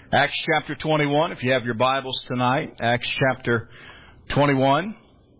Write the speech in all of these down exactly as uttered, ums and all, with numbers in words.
Acts chapter twenty-one, if you have your Bibles tonight, Acts chapter twenty-one.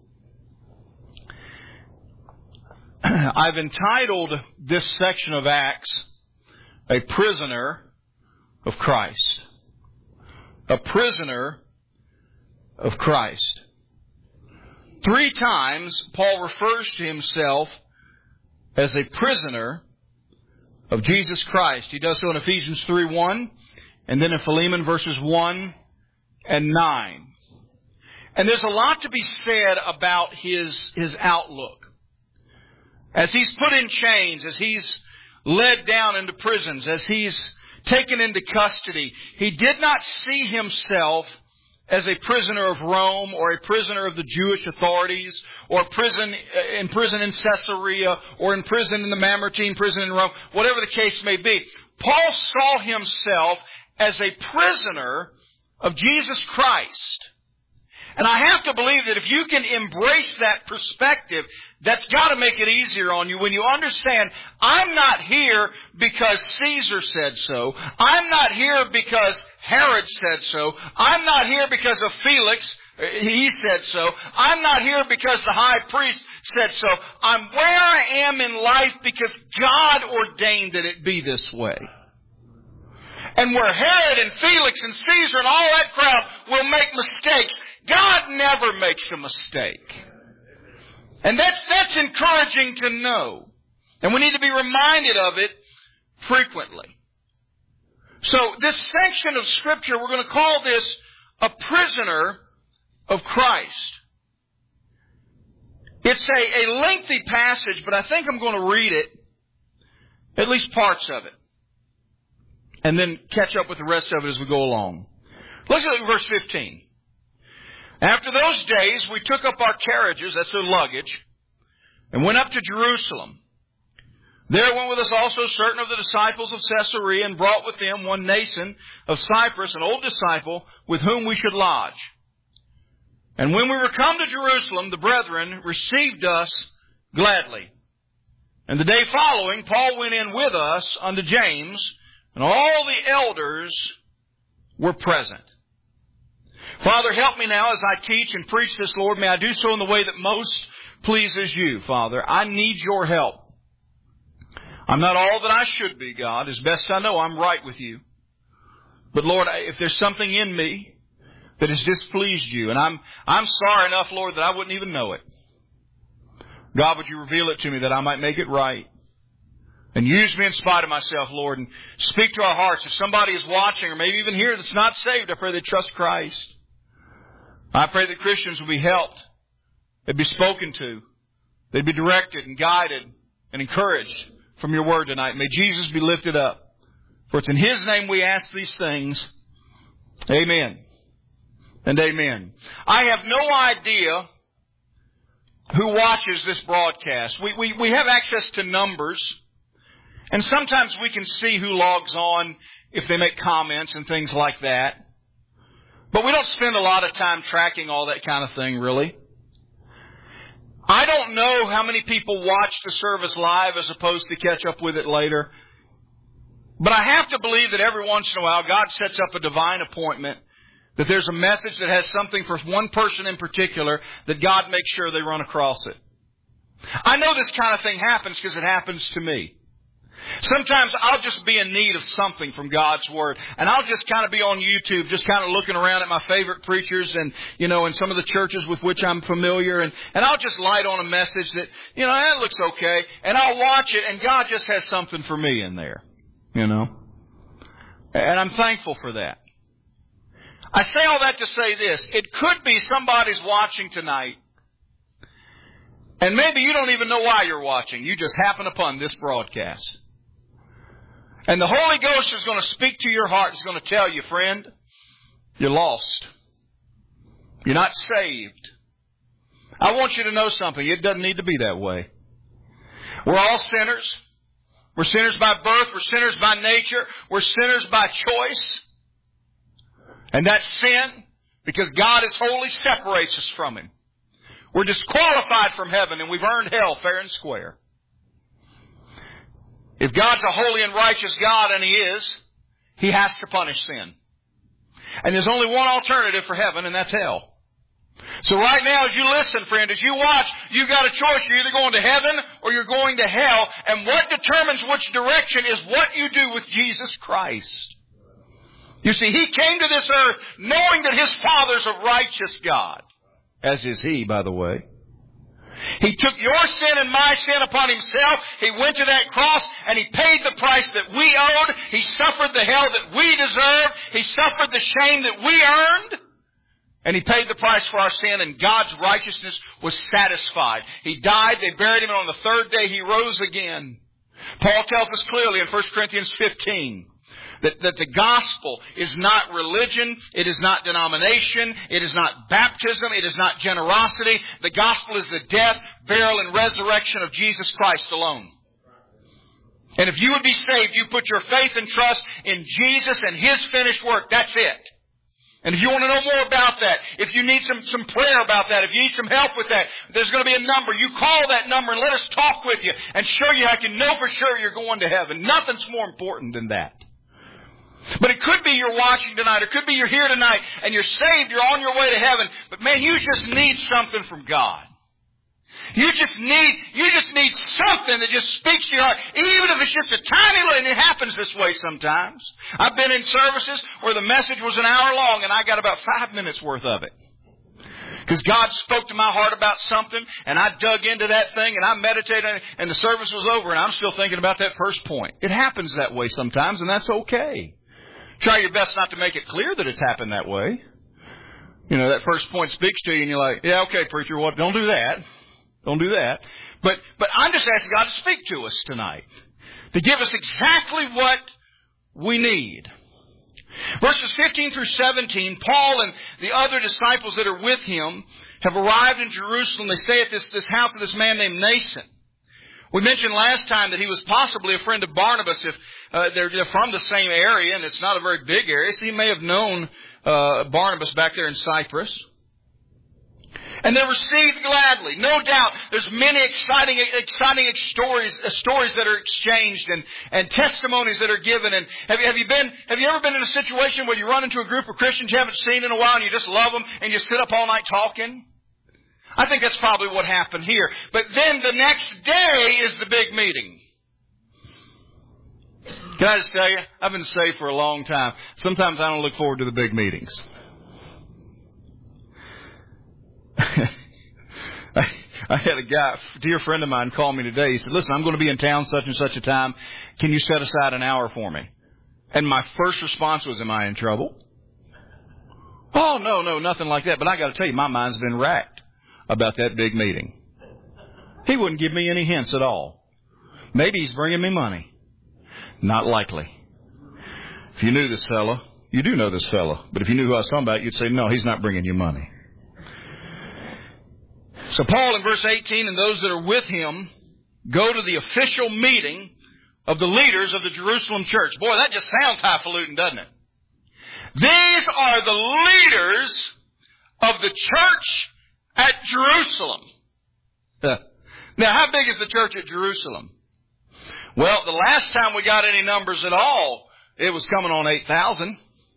I've entitled this section of Acts, A Prisoner of Christ. A Prisoner of Christ. Three times Paul refers to himself as a prisoner of Jesus Christ. He does so in Ephesians three one. And then in Philemon verses one and nine. And there's a lot to be said about his, his outlook. As he's put in chains, as he's led down into prisons, as he's taken into custody, he did not see himself as a prisoner of Rome or a prisoner of the Jewish authorities or prison in prison in Caesarea or in prison in the Mamertine prison in Rome, whatever the case may be. Paul saw himself as a prisoner of Jesus Christ. And I have to believe that if you can embrace that perspective, that's got to make it easier on you when you understand, I'm not here because Caesar said so. I'm not here because Herod said so. I'm not here because of Felix. He said so. I'm not here because the high priest said so. I'm where I am in life because God ordained that it be this way. And where Herod and Felix and Caesar and all that crowd will make mistakes, God never makes a mistake. And that's, that's encouraging to know. And we need to be reminded of it frequently. So this section of Scripture, we're going to call this a prisoner of Christ. It's a, a lengthy passage, but I think I'm going to read it, at least parts of it, and then catch up with the rest of it as we go along. Look at verse fifteen. After those days, we took up our carriages, that's their luggage, and went up to Jerusalem. There went with us also certain of the disciples of Caesarea, and brought with them one Nason of Cyprus, an old disciple, with whom we should lodge. And when we were come to Jerusalem, the brethren received us gladly. And the day following, Paul went in with us unto James, and all the elders were present. Father, help me now as I teach and preach this, Lord. May I do so in the way that most pleases you, Father. I need your help. I'm not all that I should be, God. As best I know, I'm right with you. But Lord, if there's something in me that has displeased you, and I'm, I'm sorry enough, Lord, that I wouldn't even know it. God, would you reveal it to me that I might make it right? And use me in spite of myself, Lord, and speak to our hearts. If somebody is watching or maybe even here that's not saved, I pray they trust Christ. I pray that Christians will be helped. They'd be spoken to. They'd be directed and guided and encouraged from your word tonight. May Jesus be lifted up. For it's in His name we ask these things. Amen. And amen. I have no idea who watches this broadcast. We, we, we have access to numbers. And sometimes we can see who logs on if they make comments and things like that. But we don't spend a lot of time tracking all that kind of thing, really. I don't know how many people watch the service live as opposed to catch up with it later. But I have to believe that every once in a while God sets up a divine appointment, that there's a message that has something for one person in particular, that God makes sure they run across it. I know this kind of thing happens because it happens to me. Sometimes I'll just be in need of something from God's Word. And I'll just kind of be on YouTube, just kind of looking around at my favorite preachers and, you know, and some of the churches with which I'm familiar. And, and I'll just light on a message that, you know, that looks okay. And I'll watch it and God just has something for me in there, you know. And I'm thankful for that. I say all that to say this. It could be somebody's watching tonight. And maybe you don't even know why you're watching. You just happen upon this broadcast. And the Holy Ghost is going to speak to your heart. He's going to tell you, friend, you're lost. You're not saved. I want you to know something. It doesn't need to be that way. We're all sinners. We're sinners by birth. We're sinners by nature. We're sinners by choice. And that sin, because God is holy, separates us from Him. We're disqualified from heaven and we've earned hell fair and square. If God's a holy and righteous God, and He is, He has to punish sin. And there's only one alternative for heaven, and that's hell. So right now, as you listen, friend, as you watch, you've got a choice. You're either going to heaven or you're going to hell. And what determines which direction is what you do with Jesus Christ. You see, He came to this earth knowing that His Father's a righteous God. As is He, by the way. He took your sin and my sin upon Himself. He went to that cross and He paid the price that we owed. He suffered the hell that we deserved. He suffered the shame that we earned. And He paid the price for our sin, and God's righteousness was satisfied. He died, they buried Him, and on the third day He rose again. Paul tells us clearly in First Corinthians fifteen that, that the gospel is not religion, it is not denomination, it is not baptism, it is not generosity. The gospel is the death, burial, and resurrection of Jesus Christ alone. And if you would be saved, you put your faith and trust in Jesus and His finished work. That's it. And if you want to know more about that, if you need some, some prayer about that, if you need some help with that, there's going to be a number. You call that number and let us talk with you and show you how you can know for sure you're going to heaven. Nothing's more important than that. But it could be you're watching tonight, or it could be you're here tonight and you're saved, you're on your way to heaven, but man, you just need something from God. You just need, you just need something that just speaks to your heart. Even if it's just a tiny little, and it happens this way sometimes. I've been in services where the message was an hour long and I got about five minutes worth of it. Because God spoke to my heart about something and I dug into that thing and I meditated on it and the service was over and I'm still thinking about that first point. It happens that way sometimes and that's okay. Try your best not to make it clear that it's happened that way. You know, that first point speaks to you and you're like, yeah, okay, preacher, what? Don't do that. Don't do that. But, but I'm just asking God to speak to us tonight. To give us exactly what we need. Verses fifteen through seventeen, Paul and the other disciples that are with him have arrived in Jerusalem. They stay at this, this house of this man named Nason. We mentioned last time that he was possibly a friend of Barnabas if uh, they're, they're from the same area, and it's not a very big area, so he may have known uh, Barnabas back there in Cyprus. And they're received gladly. No doubt there's many exciting, exciting stories, uh, stories that are exchanged and, and testimonies that are given. And have you, have you been, have you ever been in a situation where you run into a group of Christians you haven't seen in a while and you just love them and you sit up all night talking? I think that's probably what happened here. But then the next day is the big meeting. Can I just tell you, I've been saved for a long time. Sometimes I don't look forward to the big meetings. I, I had a guy, a dear friend of mine, call me today. He said, listen, I'm going to be in town such and such a time. Can you set aside an hour for me? And my first response was, am I in trouble? Oh, no, no, nothing like that. But I got to tell you, my mind's been racked about that big meeting. He wouldn't give me any hints at all. Maybe he's bringing me money. Not likely. If you knew this fellow, you do know this fellow. But if you knew who I was talking about, you'd say, no, he's not bringing you money. So Paul in verse eighteen and those that are with him go to the official meeting of the leaders of the Jerusalem church. Boy, that just sounds highfalutin, doesn't it? These are the leaders of the church at Jerusalem. Now, how big is the church at Jerusalem? Well, the last time we got any numbers at all, it was coming on eight thousand.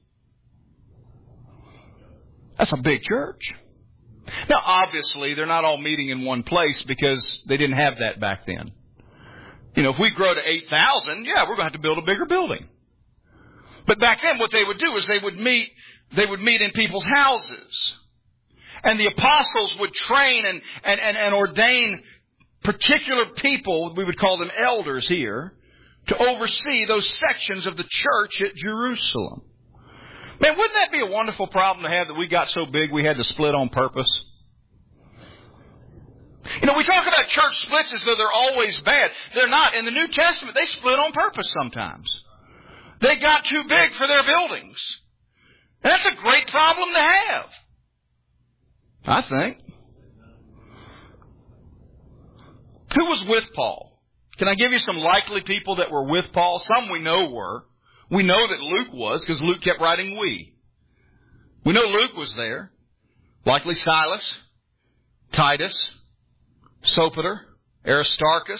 That's a big church. Now, obviously, they're not all meeting in one place because they didn't have that back then. You know, if we grow to eight thousand, yeah, we're going to have to build a bigger building. But back then, what they would do is they would meet, they would meet in people's houses. And the apostles would train and, and, and, and ordain particular people, we would call them elders here, to oversee those sections of the church at Jerusalem. Man, wouldn't that be a wonderful problem to have that we got so big we had to split on purpose? You know, we talk about church splits as though they're always bad. They're not. In the New Testament, they split on purpose sometimes. They got too big for their buildings. And that's a great problem to have, I think. Who was with Paul? Can I give you some likely people that were with Paul? Some we know were. We know that Luke was, because Luke kept writing we. We know Luke was there. Likely Silas, Titus, Sopater, Aristarchus.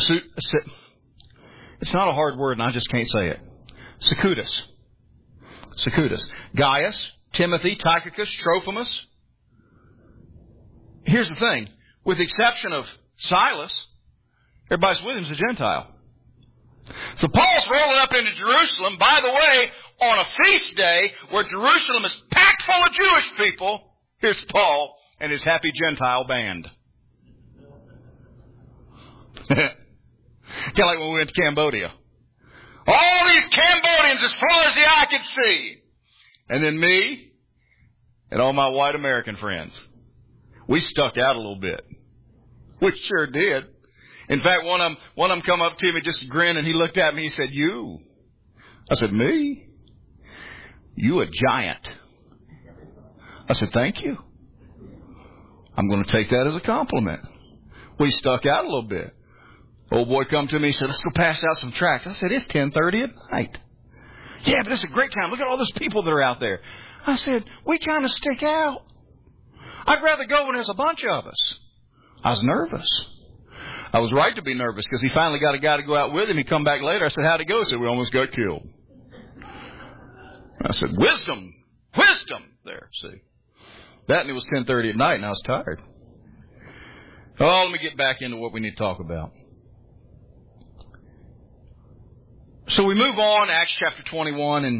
It's not a hard word and I just can't say it. Secundus. Secundus. Gaius, Timothy, Tychicus, Trophimus. Here's the thing. With the exception of Silas, everybody's with him is a Gentile. So Paul's rolling up into Jerusalem, by the way, on a feast day where Jerusalem is packed full of Jewish people. Here's Paul and his happy Gentile band. Kind of like when we went to Cambodia. All these Cambodians as far as the eye could see. And then me and all my white American friends. We stuck out a little bit. We sure did. In fact, one of them, one of them come up to me, just grinned, and he looked at me. He said, "You?" I said, "Me? You a giant." I said, "Thank you. I'm going to take that as a compliment." We stuck out a little bit. Old boy come to me and said, "Let's go pass out some tracts." I said, "It's ten thirty at night." "Yeah, but it's a great time. Look at all those people that are out there." I said, "We kind of stick out. I'd rather go when there's a bunch of us." I was nervous. I was right to be nervous because he finally got a guy to go out with him. He come back later. I said, "How'd it go?" He said, "We almost got killed." I said, "Wisdom, wisdom." There, see. That and it was ten thirty at night and I was tired. Oh, let me get back into what we need to talk about. So we move on, Acts chapter twenty-one, and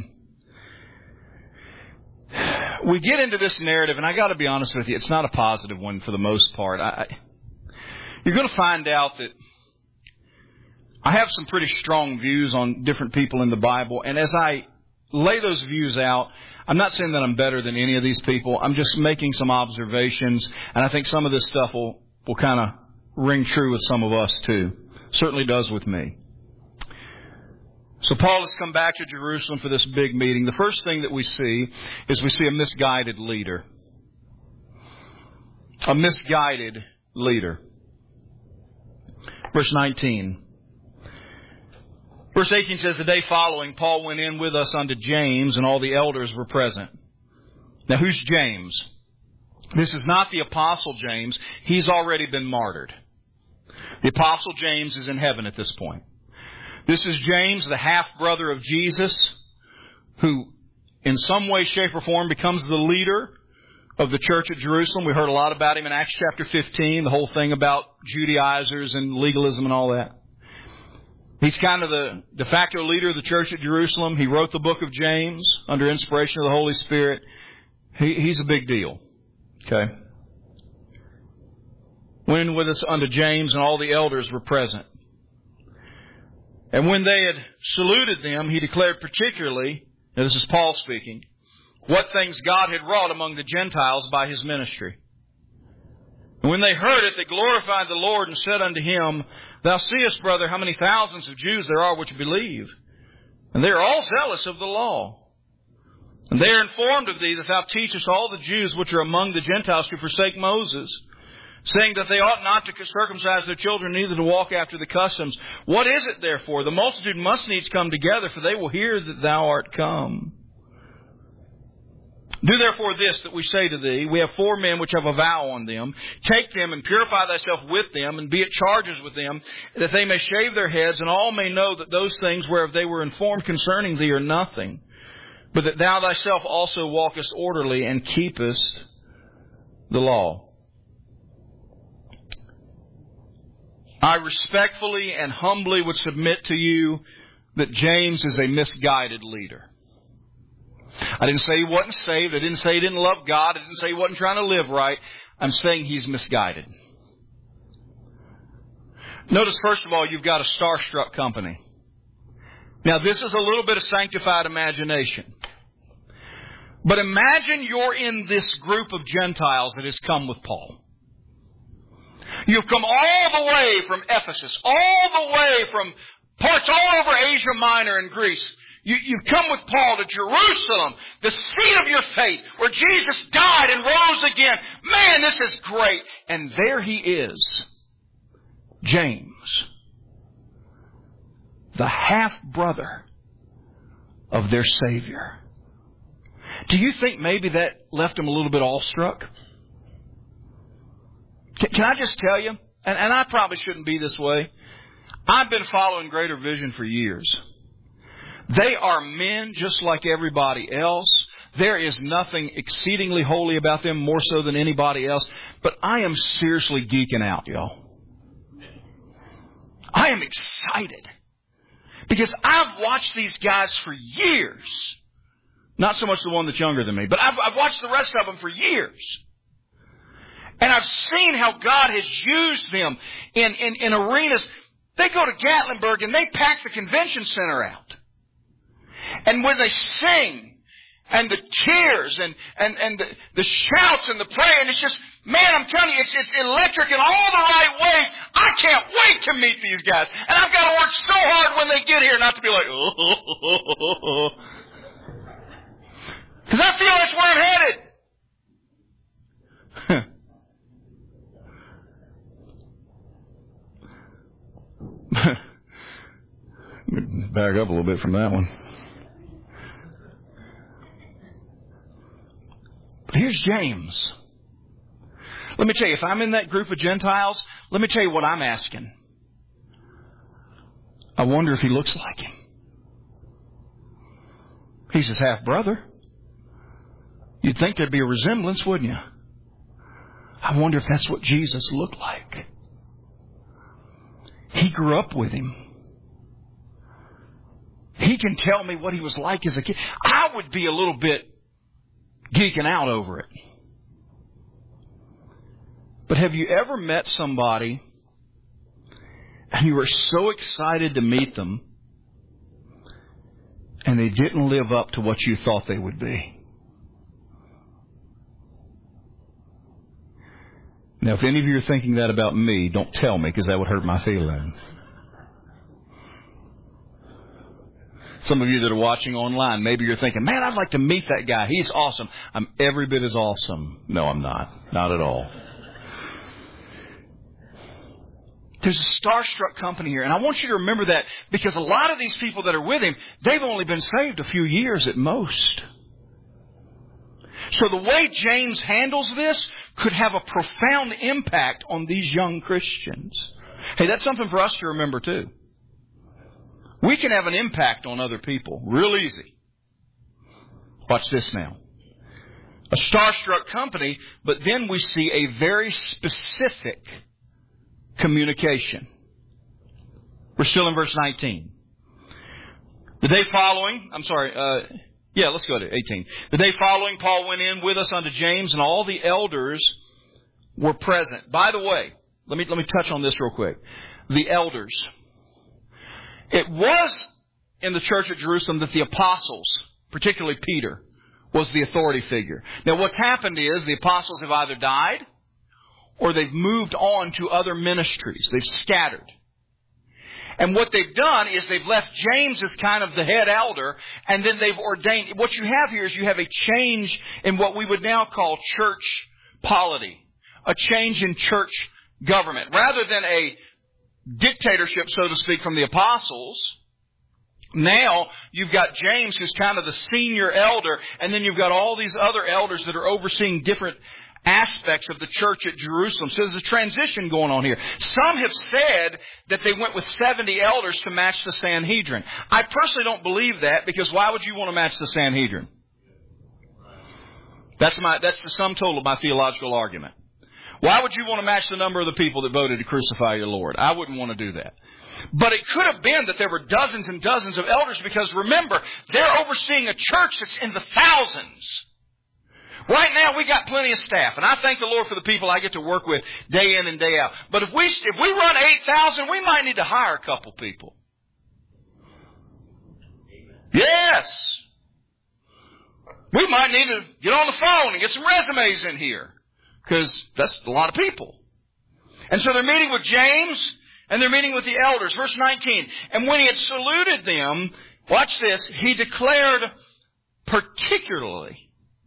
we get into this narrative, and I got to be honest with you, it's not a positive one for the most part. I, I, you're going to find out that I have some pretty strong views on different people in the Bible, and as I lay those views out, I'm not saying that I'm better than any of these people. I'm just making some observations, and I think some of this stuff will, will kind of ring true with some of us too. Certainly does with me. So Paul has come back to Jerusalem for this big meeting. The first thing that we see is we see a misguided leader. A misguided leader. Verse nineteen. Verse eighteen says, "The day following, Paul went in with us unto James, and all the elders were present." Now, who's James? This is not the Apostle James. He's already been martyred. The Apostle James is in heaven at this point. This is James, the half-brother of Jesus, who in some way, shape, or form becomes the leader of the church at Jerusalem. We heard a lot about him in Acts chapter fifteen, the whole thing about Judaizers and legalism and all that. He's kind of the de facto leader of the church at Jerusalem. He wrote the book of James under inspiration of the Holy Spirit. He, he's a big deal. Okay. Went in with us unto James, and all the elders were present. And when they had saluted them, he declared particularly, now this is Paul speaking, what things God had wrought among the Gentiles by his ministry. And when they heard it, they glorified the Lord and said unto him, "Thou seest, brother, how many thousands of Jews there are which believe, and they are all zealous of the law. And they are informed of thee that thou teachest all the Jews which are among the Gentiles to forsake Moses, saying that they ought not to circumcise their children, neither to walk after the customs. What is it, therefore? The multitude must needs come together, for they will hear that thou art come. Do therefore this that we say to thee, we have four men which have a vow on them. Take them and purify thyself with them, and be at charges with them, that they may shave their heads, and all may know that those things whereof they were informed concerning thee are nothing, but that thou thyself also walkest orderly and keepest the law." I respectfully and humbly would submit to you that James is a misguided leader. I didn't say he wasn't saved. I didn't say he didn't love God. I didn't say he wasn't trying to live right. I'm saying he's misguided. Notice, first of all, you've got a starstruck company. Now, this is a little bit of sanctified imagination. But imagine you're in this group of Gentiles that has come with Paul. You've come all the way from Ephesus, all the way from parts all over Asia Minor and Greece. You, you've come with Paul to Jerusalem, the seat of your faith, where Jesus died and rose again. Man, this is great. And there he is, James, the half-brother of their Savior. Do you think maybe that left him a little bit awestruck? Can I just tell you, and, and I probably shouldn't be this way, I've been following Greater Vision for years. They are men just like everybody else. There is nothing exceedingly holy about them, more so than anybody else. But I am seriously geeking out, y'all. I am excited. Because I've watched these guys for years. Not so much the one that's younger than me, but I've, I've watched the rest of them for years. And I've seen how God has used them in, in, in arenas. They go to Gatlinburg and they pack the convention center out. And when they sing, and the cheers, and, and, and the, the shouts and the prayer, and it's just, man, I'm telling you, it's, it's electric in all the right ways. I can't wait to meet these guys. And I've got to work so hard when they get here not to be like, oh. Because I feel that's where I'm headed. Back up a little bit from that one. But here's James. Let me tell you, if I'm in that group of Gentiles, let me tell you what I'm asking. I wonder if he looks like him. He's his half-brother. You'd think there'd be a resemblance, wouldn't you? I wonder if that's what Jesus looked like. He grew up with him. He can tell me what he was like as a kid. I would be a little bit geeking out over it. But have you ever met somebody and you were so excited to meet them and they didn't live up to what you thought they would be? Now, if any of you are thinking that about me, don't tell me, because that would hurt my feelings. Some of you that are watching online, maybe you're thinking, man, I'd like to meet that guy. He's awesome. I'm every bit as awesome. No, I'm not. Not at all. There's a starstruck company here, and I want you to remember that, because a lot of these people that are with him, they've only been saved a few years at most. So the way James handles this could have a profound impact on these young Christians. Hey, that's something for us to remember too. We can have an impact on other people real easy. Watch this now. A starstruck company, but then we see a very specific communication. We're still in verse nineteen. The day following, I'm sorry, uh, yeah, let's go to eighteen. The day following, Paul went in with us unto James, and all the elders were present. By the way, let me let me touch on this real quick. The elders. It was in the church at Jerusalem that the apostles, particularly Peter, was the authority figure. Now, what's happened is the apostles have either died or they've moved on to other ministries. They've scattered. And what they've done is they've left James as kind of the head elder, and then they've ordained. What you have here is you have a change in what we would now call church polity, a change in church government. Rather than a dictatorship, so to speak, from the apostles, now you've got James, who's kind of the senior elder, and then you've got all these other elders that are overseeing different aspects of the church at Jerusalem. So there's a transition going on here. Some have said that they went with seventy elders to match the Sanhedrin. I personally don't believe that, because why would you want to match the Sanhedrin? That's my, that's the sum total of my theological argument. Why would you want to match the number of the people that voted to crucify your Lord? I wouldn't want to do that. But it could have been that there were dozens and dozens of elders, because remember, they're overseeing a church that's in the thousands. Right now, we got plenty of staff, and I thank the Lord for the people I get to work with day in and day out. But if we if we run eight thousand, we might need to hire a couple people. Yes. We might need to get on the phone and get some resumes in here, because that's a lot of people. And so they're meeting with James, and they're meeting with the elders. Verse nineteen. And when he had saluted them, watch this, he declared particularly.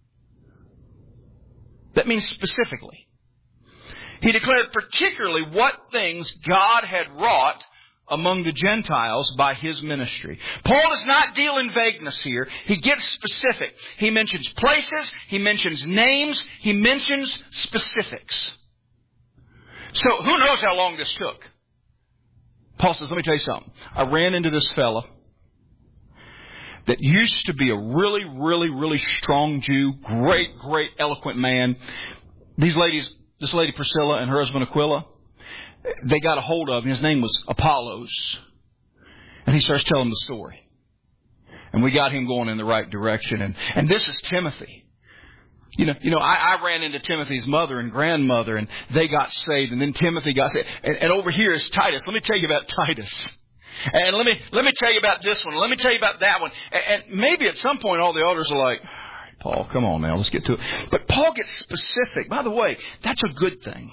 That means specifically. He declared particularly what things God had wrought among the Gentiles by his ministry. Paul does not deal in vagueness here. He gets specific. He mentions places. He mentions names. He mentions specifics. So who knows how long this took? Paul says, let me tell you something. I ran into this fella. that used to be a really, really, really strong Jew, great, great, eloquent man. These ladies, this lady Priscilla and her husband Aquila, they got a hold of him. His name was Apollos. And he starts telling the story. And we got him going in the right direction. And, and this is Timothy. You know, you know, I, I ran into Timothy's mother and grandmother, and they got saved, and then Timothy got saved. And, and over here is Titus. Let me tell you about Titus. And let me let me tell you about this one. Let me tell you about that one. And, and maybe at some point all the elders are like, Paul, come on now, let's get to it. But Paul gets specific. By the way, that's a good thing.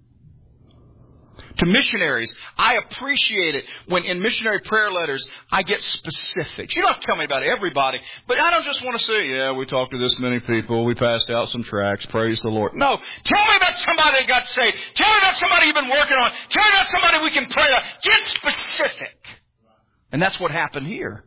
To missionaries, I appreciate it when in missionary prayer letters I get specifics. You don't have to tell me about everybody, but I don't just want to say, yeah, we talked to this many people, we passed out some tracts, praise the Lord. No, tell me about somebody that got saved. Tell me about somebody you've been working on. Tell me about somebody we can pray on. Get specific. And that's what happened here.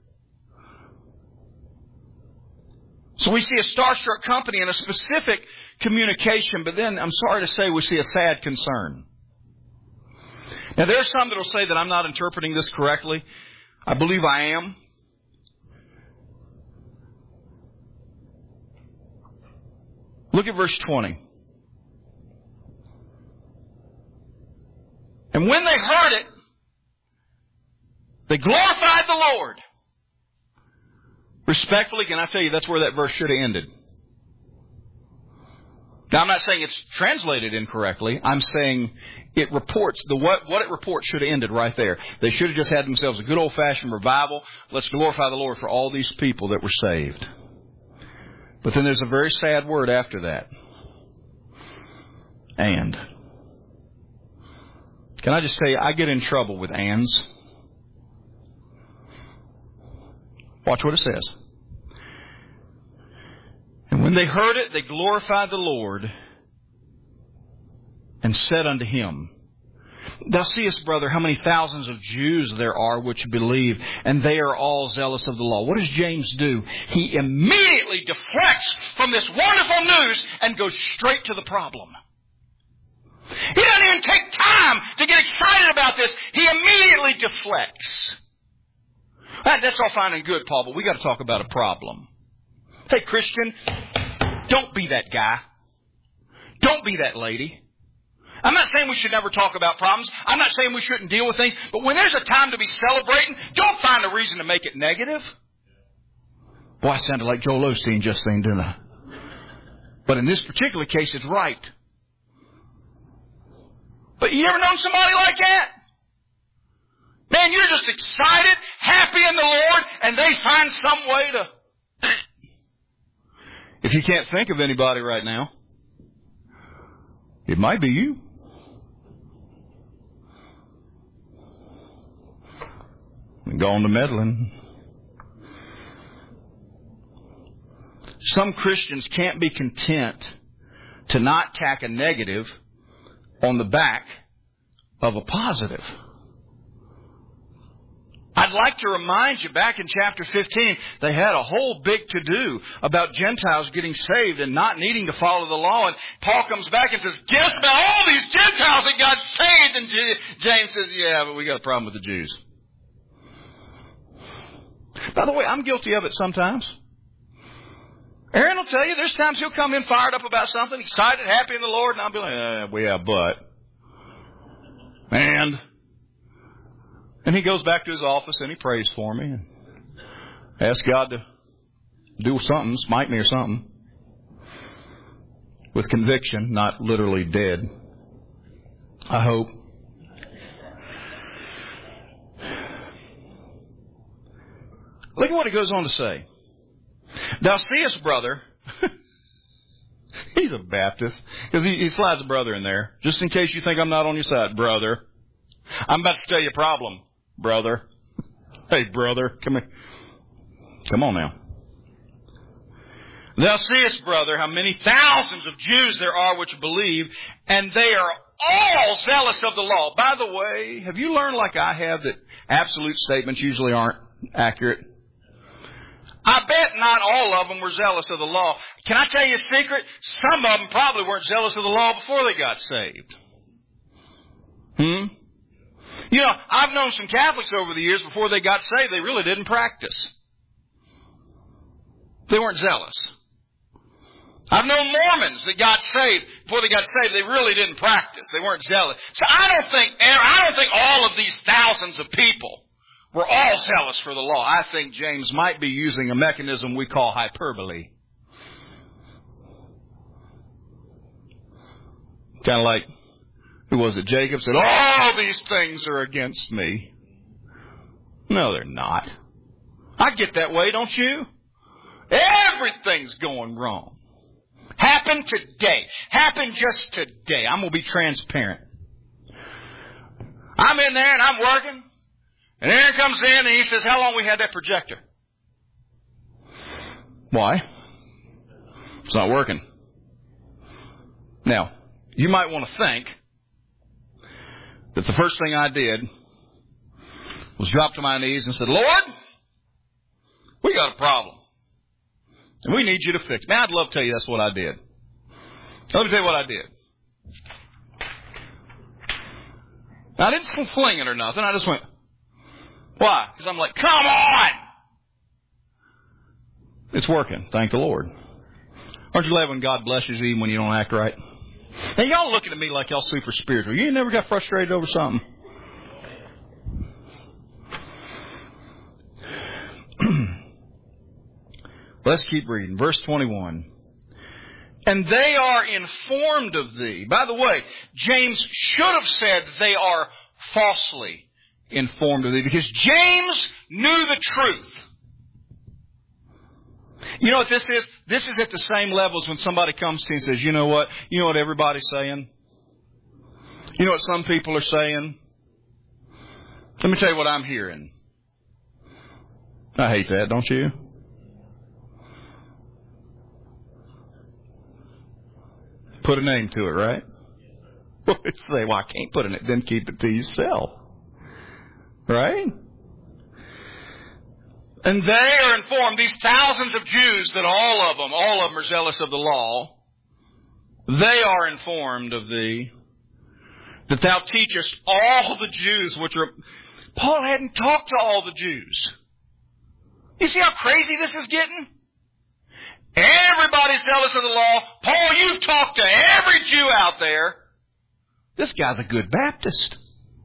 So we see a starstruck company and a specific communication, but then I'm sorry to say we see a sad concern. Now, there are some that will say that I'm not interpreting this correctly. I believe I am. Look at verse twenty. And when they heard it, they glorified the Lord. Respectfully, can I tell you that's where that verse should have ended? Now, I'm not saying it's translated incorrectly. I'm saying it reports, the what, what it reports should have ended right there. They should have just had themselves a good old-fashioned revival. Let's glorify the Lord for all these people that were saved. But then there's a very sad word after that. And. Can I just tell you, I get in trouble with ands. Watch what it says. And when they heard it, they glorified the Lord and said unto him, Thou seest, brother, how many thousands of Jews there are which believe, and they are all zealous of the law. What does James do? He immediately deflects from this wonderful news and goes straight to the problem. He doesn't even take time to get excited about this. He immediately deflects. That's all fine and good, Paul, but we got to talk about a problem. Hey, Christian, don't be that guy. Don't be that lady. I'm not saying we should never talk about problems. I'm not saying we shouldn't deal with things. But when there's a time to be celebrating, don't find a reason to make it negative. Boy, I sounded like Joel Osteen just then, didn't I? But in this particular case, it's right. But you ever known somebody like that? Man, you're just excited, happy in the Lord, and they find some way to... If you can't think of anybody right now, it might be you. And go on to meddling. Some Christians can't be content to not tack a negative on the back of a positive. I'd like to remind you, back in chapter fifteen, they had a whole big to-do about Gentiles getting saved and not needing to follow the law. And Paul comes back and says, guess about all these Gentiles that got saved. And James says, yeah, but we got a problem with the Jews. By the way, I'm guilty of it sometimes. Aaron will tell you, there's times he'll come in fired up about something, excited, happy in the Lord, and I'll be like, eh, well, yeah, but. And... And he goes back to his office and he prays for me and asks God to do something, smite me or something. With conviction, not literally dead. I hope. Look at what he goes on to say. Thou seest, brother, he's a Baptist, because he, he slides a brother in there, just in case you think I'm not on your side, brother. I'm about to tell you a problem. Brother. Hey, brother. Come here. Come on now. Thou seest, brother, how many thousands of Jews there are which believe, and they are all zealous of the law. By the way, have you learned like I have that absolute statements usually aren't accurate? I bet not all of them were zealous of the law. Can I tell you a secret? Some of them probably weren't zealous of the law before they got saved. Hmm? You know, I've known some Catholics over the years, before they got saved, they really didn't practice. They weren't zealous. I've known Mormons that got saved. Before they got saved, they really didn't practice. They weren't zealous. So I don't think, I don't think all of these thousands of people were all zealous for the law. I think James might be using a mechanism we call hyperbole. Kind of like, who was it? Jacob said, all these things are against me. No, they're not. I get that way, don't you? Everything's going wrong. Happened today. Happened just today. I'm going to be transparent. I'm in there and I'm working. And Aaron comes in and he says, how long we had that projector? Why? It's not working. Now, you might want to think that the first thing I did was drop to my knees and said, Lord, we got a problem. And we need you to fix it. Man, I'd love to tell you that's what I did. Let me tell you what I did. I didn't fling it or nothing. I just went, why? Because I'm like, come on! It's working. Thank the Lord. Aren't you glad when God blesses you even when you don't act right? Now, y'all looking at me like y'all super spiritual. You never got frustrated over something? Let's keep reading. Verse twenty-one. And they are informed of thee. By the way, James should have said they are falsely informed of thee, because James knew the truth. You know what this is? This is at the same level as when somebody comes to you and says, you know what? You know what everybody's saying? You know what some people are saying? Let me tell you what I'm hearing. I hate that, don't you? Put a name to it, right? Well, say, well, I can't put it, then keep it to yourself. Right? And they are informed, these thousands of Jews, that all of them, all of them are zealous of the law. They are informed of thee, that thou teachest all the Jews which are... Paul hadn't talked to all the Jews. You see how crazy this is getting? Everybody's zealous of the law. Paul, you've talked to every Jew out there. This guy's a good Baptist.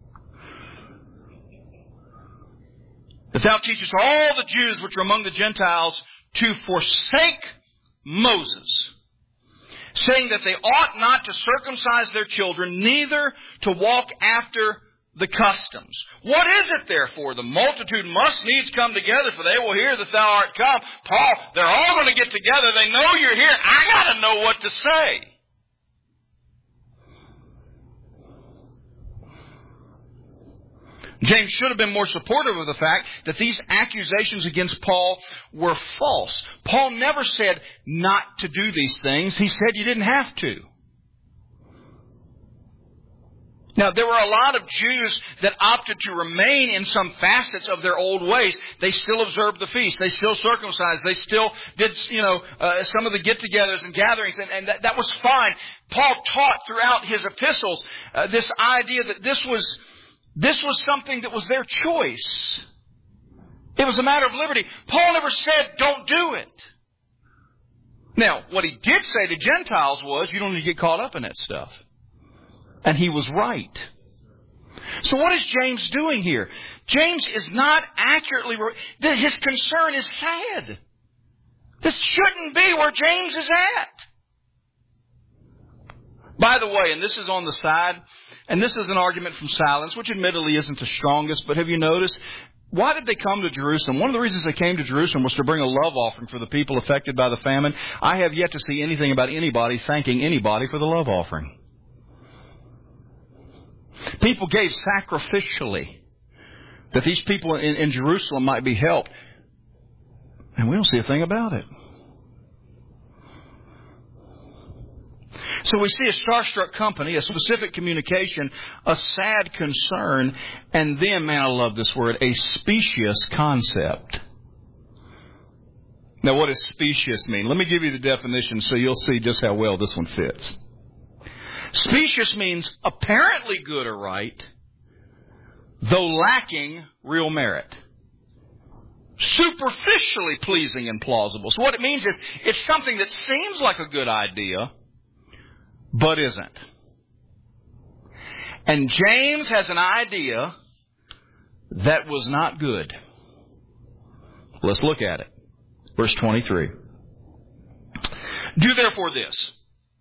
That thou teachest all the Jews which are among the Gentiles to forsake Moses, saying that they ought not to circumcise their children, neither to walk after the customs. What is it therefore? The multitude must needs come together, for they will hear that thou art come. Paul, they're all going to get together. They know you're here. I got to know what to say. James should have been more supportive of the fact that these accusations against Paul were false. Paul never said not to do these things. He said you didn't have to. Now, there were a lot of Jews that opted to remain in some facets of their old ways. They still observed the feast. They still circumcised. They still did, you know, uh, some of the get-togethers and gatherings, and, and that, that was fine. Paul taught throughout his epistles uh, this idea that this was this was something that was their choice. It was a matter of liberty. Paul never said, don't do it. Now, what he did say to Gentiles was, you don't need to get caught up in that stuff. And he was right. So what is James doing here? James is not accurately... His concern is sad. This shouldn't be where James is at. By the way, and this is on the side, and this is an argument from silence, which admittedly isn't the strongest, but have you noticed, why did they come to Jerusalem? One of the reasons they came to Jerusalem was to bring a love offering for the people affected by the famine. I have yet to see anything about anybody thanking anybody for the love offering. People gave sacrificially that these people in, in Jerusalem might be helped. And we don't see a thing about it. So we see a starstruck company, a specific communication, a sad concern, and then, man, I love this word, a specious concept. Now, what does specious mean? Let me give you the definition so you'll see just how well this one fits. Specious means apparently good or right, though lacking real merit. superficially pleasing and plausible. So what it means is it's something that seems like a good idea, but isn't. And James has an idea that was not good. Let's look at it. Verse twenty-three. Do therefore this.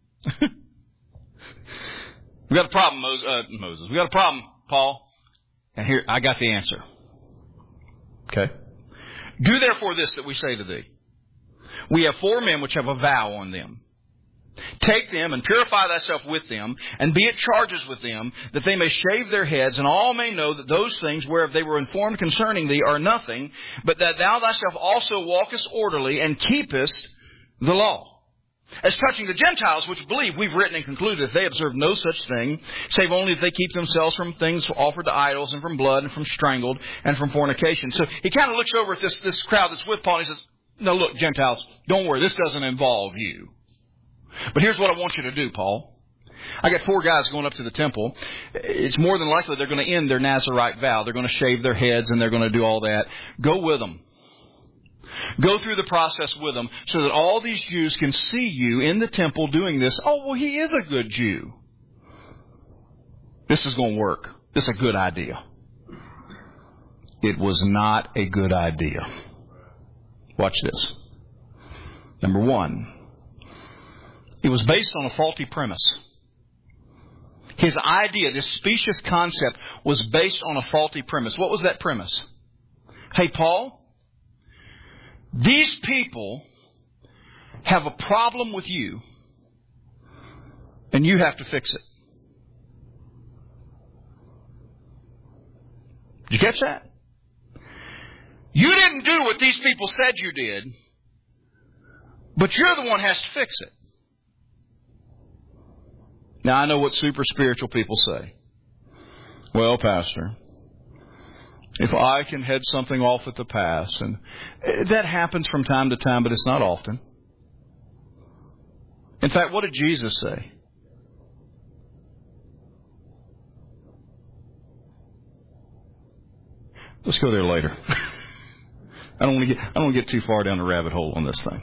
We got a problem, Moses. Uh, Moses. We got a problem, Paul. And here, I got the answer. Okay. Do therefore this that we say to thee. We have four men which have a vow on them. Take them and purify thyself with them, and be at charges with them, that they may shave their heads, and all may know that those things whereof they were informed concerning thee are nothing, but that thou thyself also walkest orderly, and keepest the law. As touching the Gentiles which believe, we've written and concluded that they observe no such thing, save only that they keep themselves from things offered to idols, and from blood, and from strangled, and from fornication. So he kind of looks over at this, this crowd that's with Paul, and he says, no, look, Gentiles, don't worry, this doesn't involve you. But here's what I want you to do, Paul. I got four guys going up to the temple. It's more than likely they're going to end their Nazirite vow. They're going to shave their heads, and they're going to do all that. Go with them. Go through the process with them so that all these Jews can see you in the temple doing this. Oh, well, he is a good Jew. This is going to work. This is a good idea. It was not a good idea. Watch this. Number one, it was based on a faulty premise. His idea, this specious concept, was based on a faulty premise. What was that premise? Hey, Paul, these people have a problem with you, and you have to fix it. Did you catch that? You didn't do what these people said you did, but you're the one who has to fix it. Now, I know what super spiritual people say. Well, Pastor, if I can head something off at the pass, and that happens from time to time, but it's not often. In fact, what did Jesus say? Let's go there later. I don't want to get I don't want to get too far down the rabbit hole on this thing.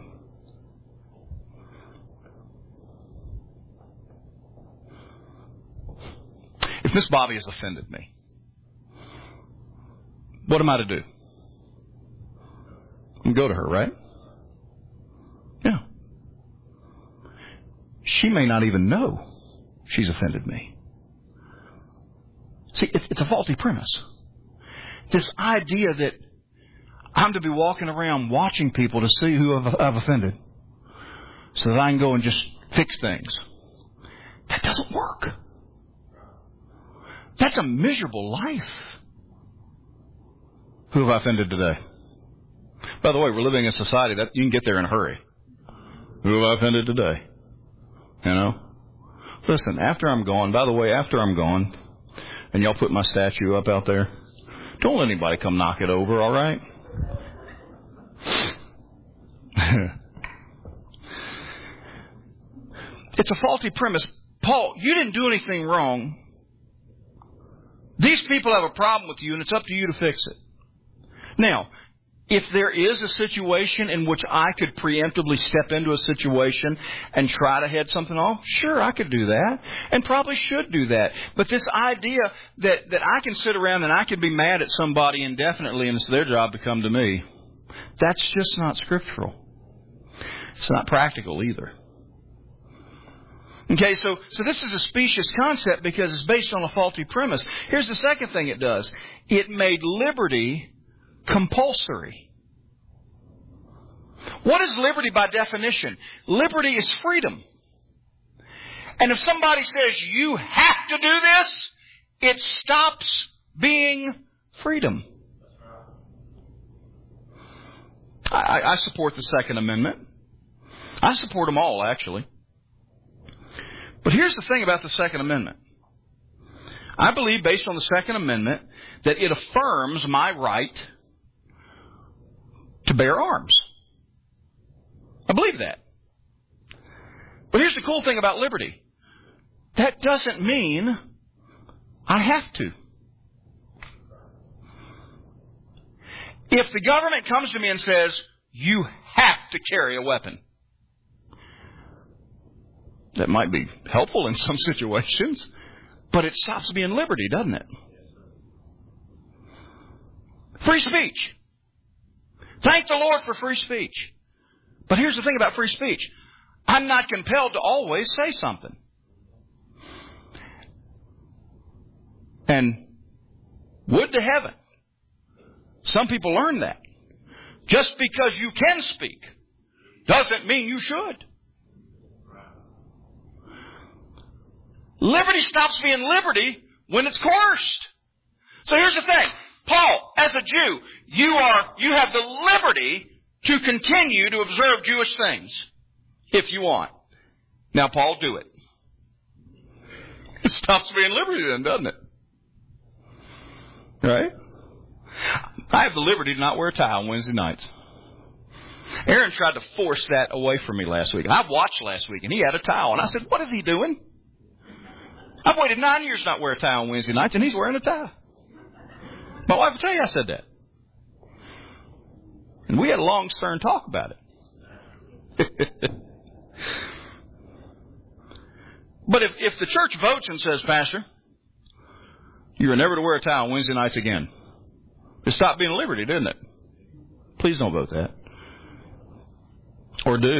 If Miss Bobby has offended me, what am I to do? I go to her, right? Yeah. She may not even know she's offended me. See, it's a faulty premise. This idea that I'm to be walking around watching people to see who I've offended so that I can go and just fix things. That doesn't work. That's a miserable life. Who have I offended today? By the way, we're living in a society that you can get there in a hurry. Who have I offended today? You know? Listen, after I'm gone, by the way, after I'm gone, and y'all put my statue up out there, don't let anybody come knock it over, all right? It's a faulty premise. Paul, you didn't do anything wrong. These people have a problem with you, and it's up to you to fix it. Now, if there is a situation in which I could preemptively step into a situation and try to head something off, sure, I could do that, and probably should do that. But this idea that, that I can sit around and I can be mad at somebody indefinitely and it's their job to come to me, that's just not scriptural. It's not practical either. Okay, so, so this is a specious concept because it's based on a faulty premise. Here's the second thing it does. It made liberty compulsory. What is liberty by definition? Liberty is freedom. And if somebody says you have to do this, it stops being freedom. I, I support the Second Amendment. I support them all, actually. But here's the thing about the Second Amendment. I believe, based on the Second Amendment, that it affirms my right to bear arms. I believe that. But here's the cool thing about liberty. That doesn't mean I have to. If the government comes to me and says, you have to carry a weapon, that might be helpful in some situations, but it stops being liberty, doesn't it? Free speech. Thank the Lord for free speech. But here's the thing about free speech. I'm not compelled to always say something. And would to heaven, some people learn that. Just because you can speak doesn't mean you should. Liberty stops being liberty when it's coerced. So here's the thing. Paul, as a Jew, you are, you have the liberty to continue to observe Jewish things if you want. Now, Paul, do it. It stops being liberty then, doesn't it? Right? I have the liberty to not wear a tie on Wednesday nights. Aaron tried to force that away from me last week. And I watched last week, and he had a tie on. I said, what is he doing? I've waited nine years not wear a tie on Wednesday nights, and he's wearing a tie. My wife will tell you I said that. And we had a long, stern talk about it. But if, if the church votes and says, Pastor, you are never to wear a tie on Wednesday nights again, it stopped being liberty, didn't it? Please don't vote that. Or do.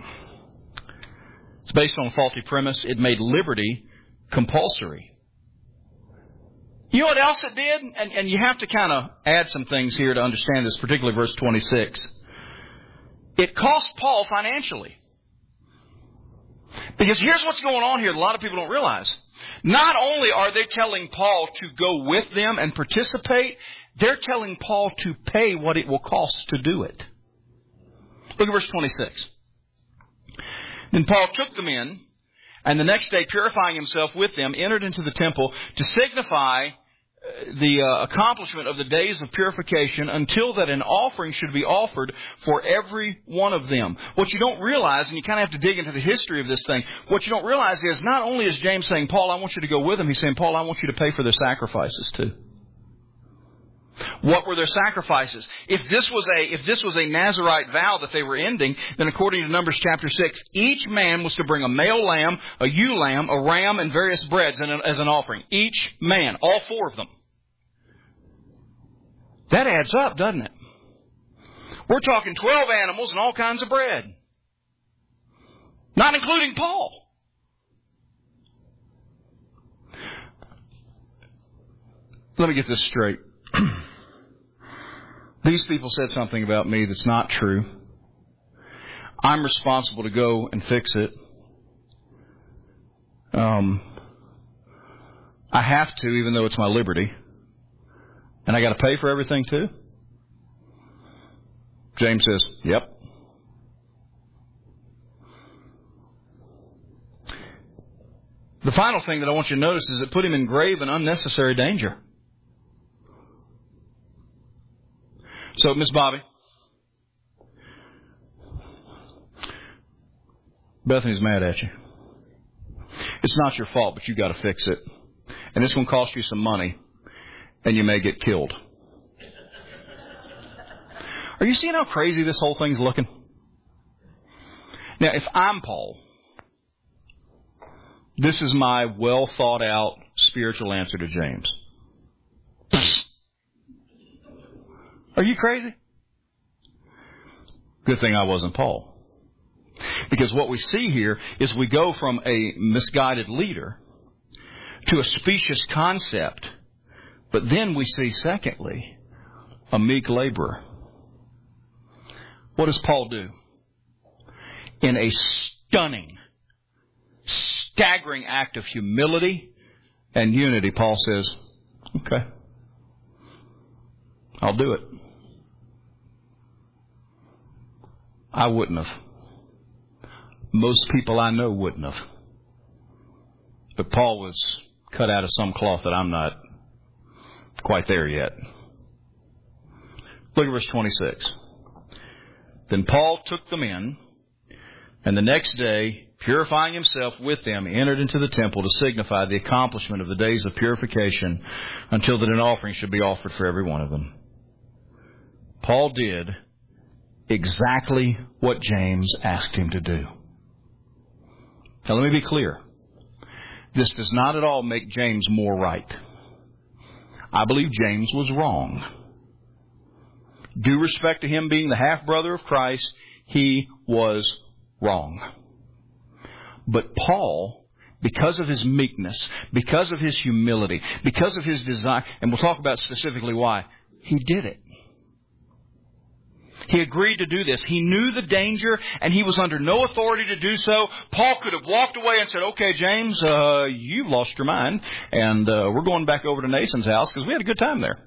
It's based on a faulty premise. It made liberty compulsory. You know what else it did? And, and you have to kind of add some things here to understand this, particularly verse twenty-six. It cost Paul financially. Because here's what's going on here that a lot of people don't realize. Not only are they telling Paul to go with them and participate, they're telling Paul to pay what it will cost to do it. Look at verse twenty-six. Then Paul took them in, and the next day, purifying himself with them, entered into the temple to signify the uh, accomplishment of the days of purification until that an offering should be offered for every one of them. What you don't realize, and you kind of have to dig into the history of this thing, what you don't realize is not only is James saying, Paul, I want you to go with them, he's saying, Paul, I want you to pay for their sacrifices too. What were their sacrifices? If this was a if this was a Nazirite vow that they were ending, then according to Numbers chapter six, each man was to bring a male lamb, a ewe lamb, a ram, and various breads as an offering. Each man, all four of them. That adds up, doesn't it? We're talking twelve animals and all kinds of bread. Not including Paul. Let me get this straight. These people said something about me that's not true. I'm responsible to go and fix it. Um, I have to, even though it's my liberty. And I got to pay for everything too? James says, yep. The final thing that I want you to notice is it put him in grave and unnecessary danger. So, Miss Bobby, Bethany's mad at you. It's not your fault, but you got to fix it. And it's going to cost you some money, and you may get killed. Are you seeing how crazy this whole thing's looking? Now, if I'm Paul, this is my well thought out spiritual answer to James. Are you crazy? Good thing I wasn't Paul. Because what we see here is we go from a misguided leader to a specious concept, but then we see, secondly, a meek laborer. What does Paul do? In a stunning, staggering act of humility and unity, Paul says, okay, I'll do it. I wouldn't have. Most people I know wouldn't have. But Paul was cut out of some cloth that I'm not quite there yet. Look at verse twenty-six. Then Paul took them in, and the next day, purifying himself with them, entered into the temple to signify the accomplishment of the days of purification until that an offering should be offered for every one of them. Paul did exactly what James asked him to do. Now let me be clear. This does not at all make James more right. I believe James was wrong. Due respect to him being the half-brother of Christ, he was wrong. But Paul, because of his meekness, because of his humility, because of his desire, and we'll talk about specifically why, he did it. He agreed to do this. He knew the danger, and he was under no authority to do so. Paul could have walked away and said, okay, James, uh, you've lost your mind, and uh, we're going back over to Nason's house because we had a good time there.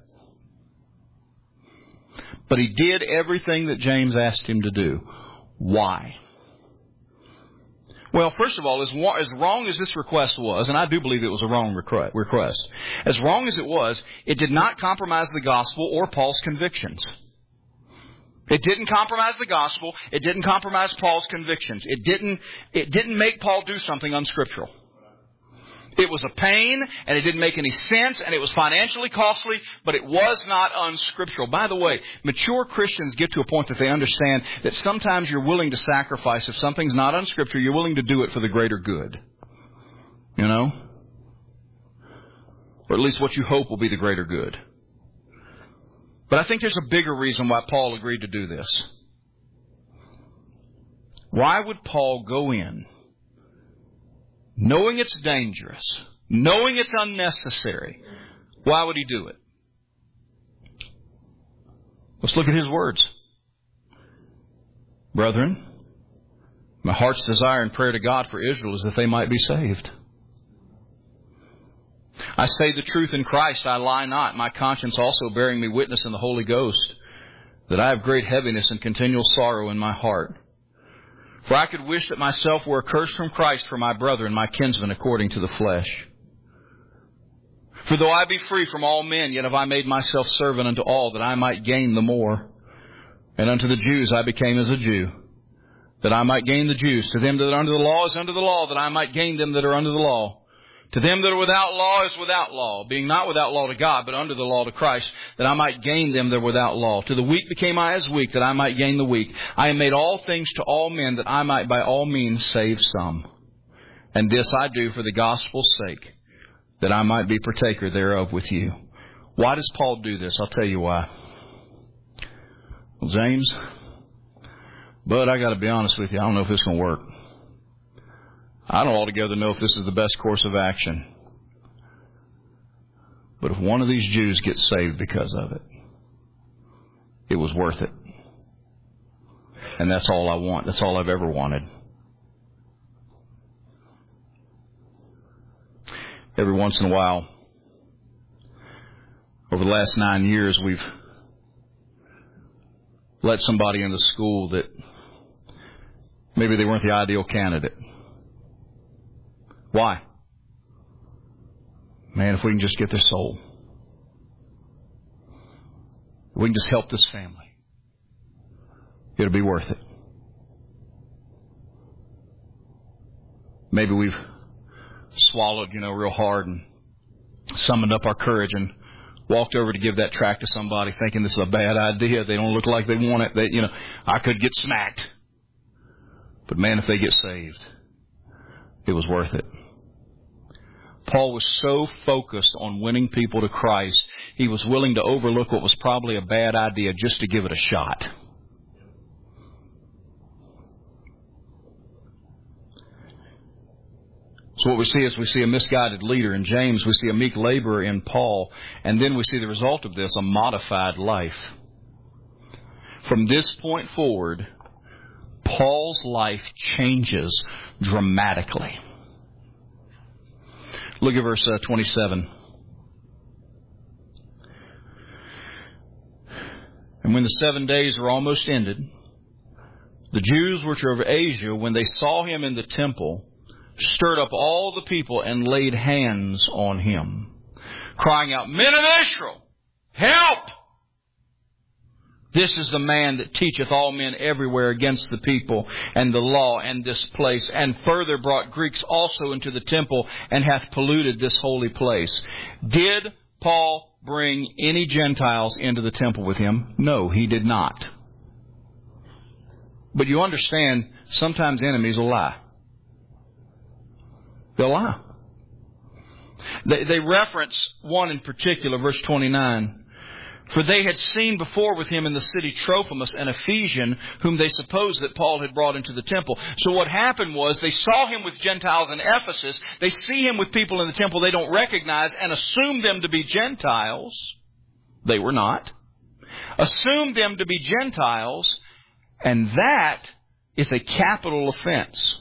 But he did everything that James asked him to do. Why? Well, first of all, as, as wrong as this request was, and I do believe it was a wrong request, as wrong as it was, it did not compromise the gospel or Paul's convictions. It didn't compromise the gospel. It didn't compromise Paul's convictions. It didn't, it didn't make Paul do something unscriptural. It was a pain, and it didn't make any sense, and it was financially costly, but it was not unscriptural. By the way, mature Christians get to a point that they understand that sometimes you're willing to sacrifice. If something's not unscriptural, you're willing to do it for the greater good. You know? Or at least what you hope will be the greater good. But I think there's a bigger reason why Paul agreed to do this. Why would Paul go in, knowing it's dangerous, knowing it's unnecessary? Why would he do it? Let's look at his words. Brethren, my heart's desire and prayer to God for Israel is that they might be saved. I say the truth in Christ, I lie not, my conscience also bearing me witness in the Holy Ghost, that I have great heaviness and continual sorrow in my heart. For I could wish that myself were accursed from Christ for my brother and my kinsmen according to the flesh. For though I be free from all men, yet have I made myself servant unto all, that I might gain the more. And unto the Jews I became as a Jew, that I might gain the Jews. To them that are under the law is under the law, that I might gain them that are under the law. To them that are without law is without law, being not without law to God, but under the law to Christ, that I might gain them that are without law. To the weak became I as weak, that I might gain the weak. I am made all things to all men, that I might by all means save some. And this I do for the gospel's sake, that I might be partaker thereof with you. Why does Paul do this? I'll tell you why. Well, James, but I got to be honest with you, I don't know if this is going to work. I don't altogether know if this is the best course of action. But if one of these Jews gets saved because of it, it was worth it. And that's all I want. That's all I've ever wanted. Every once in a while, over the last nine years, we've let somebody into school that maybe they weren't the ideal candidate. Why? Man, if we can just get their soul. If we can just help this family. It'll be worth it. Maybe we've swallowed, you know, real hard and summoned up our courage and walked over to give that tract to somebody thinking this is a bad idea. They don't look like they want it. They, you know, I could get smacked. But man, if they get saved, it was worth it. Paul was so focused on winning people to Christ, he was willing to overlook what was probably a bad idea just to give it a shot. So what we see is we see a misguided leader in James, we see a meek laborer in Paul, and then we see the result of this, a modified life. From this point forward, Paul's life changes dramatically. Look at verse uh, twenty-seven. And when the seven days were almost ended, the Jews which are of Asia, when they saw him in the temple, stirred up all the people and laid hands on him, crying out, Men of Israel, help! This is the man that teacheth all men everywhere against the people and the law and this place, and further brought Greeks also into the temple, and hath polluted this holy place. Did Paul bring any Gentiles into the temple with him? No, he did not. But you understand, sometimes enemies will lie. They'll lie. They, they reference one in particular, verse twenty-nine. For they had seen before with him in the city Trophimus, an Ephesian, whom they supposed that Paul had brought into the temple. So what happened was they saw him with Gentiles in Ephesus. They see him with people in the temple they don't recognize and assume them to be Gentiles. They were not. Assume them to be Gentiles, and that is a capital offense.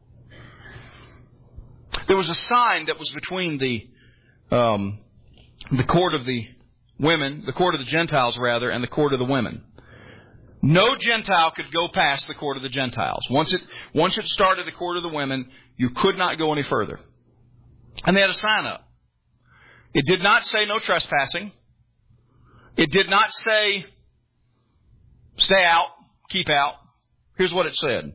There was a sign that was between the um, the court of the women, the court of the Gentiles rather, and the court of the women. No Gentile could go past the court of the Gentiles. Once it once it started the court of the women, you could not go any further. And they had a sign up. It did not say no trespassing. It did not say stay out, keep out. Here's what it said.